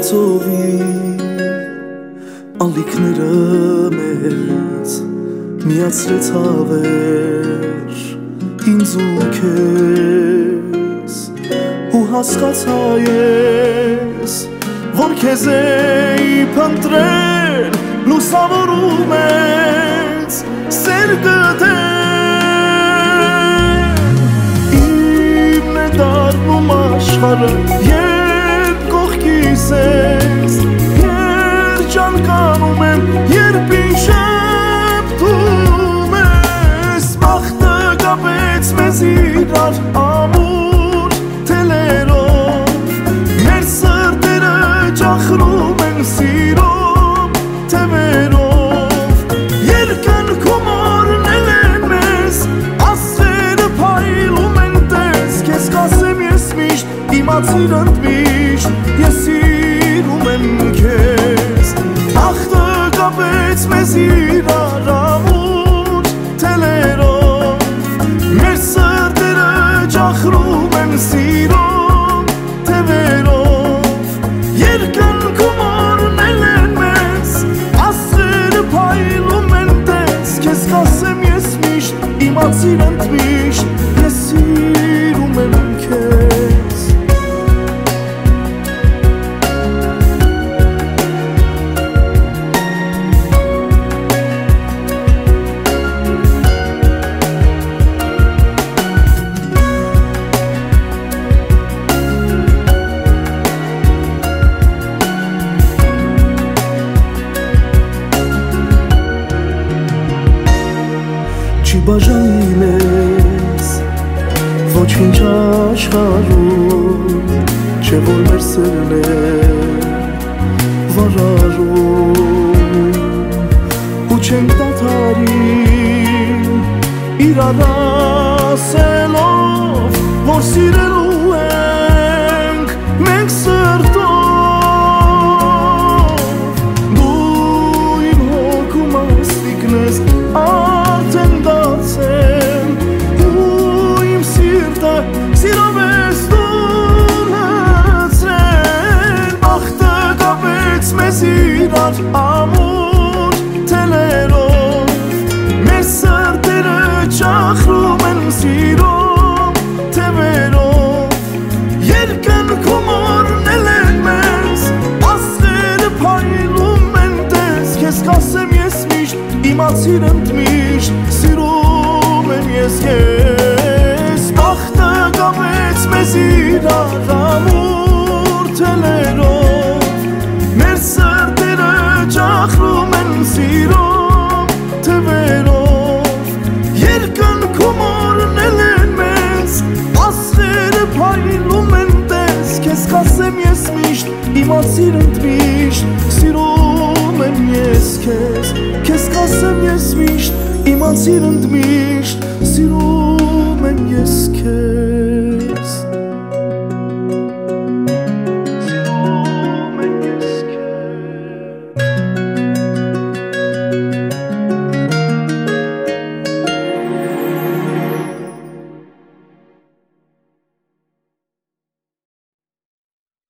ծովի ալիքները մեծ միացրեց հավեր ինձ ու քեզ ու հասկացա ես որ քեզ էի փնտրել լուսավորում ես սեր գտել իմն է դառնում աշխարհը երբ կողքիս ես երջանկանում եմ երբ ինձ շփթում ես բախտը կապեց մեզ իրար ամուր թելերով մեր սրտերը ճախրում են սիրով թևերով երկնքում օրնել են մեզ աստղերը փայլում են տես քեզ կասեմ ես միշտ իմացիր ընդմիշտ ես սիրում եմ քեզ բախտը կապեց մեզ իրար ամուր թելերով մեր սրտերը ճախրում են սիրով թևերով երկնքում օրնել են մեզ աստղերը փայլում են տես քեզ կասեմ ես միշտ իմացիր ընդմիշտ ես սիրում եմ քեզ բաժանի մեզ ոչինչ աշխարհում չէ որ մեր սերն է վարարում ու չենք դադարի իրար ասելով որ սիրելու ենք մենք սրտով դու իմ հոգու մասնիկն ես արդեն դարձել ու իմ սիրտը սիրով ես դու լցրել բախտը կապեց մեզ իրար ամուր թելերով մեր սրտերը ճախրում են սիրով թևերով երկնքում օրնել են մեզ աստղերը փայլում են տես քեզ կասեմ ես միշտ իմացիր ընդմիշտ սիրում եմ ես քեզ բախտը կապեց մեզ իրար ամուր թելերով մեր սրտերը ճախրում են սիրով թևերով երկնքում օրնել են մեզ աստղերը փայլում են տես քեզ կասեմ ես միշտ իմացիր ընդմիշտ սիրում եմ ես քեզ քեզ կասեմ ես միշտ իմացիր ընդմիշտ սիրում եմ ես քեզ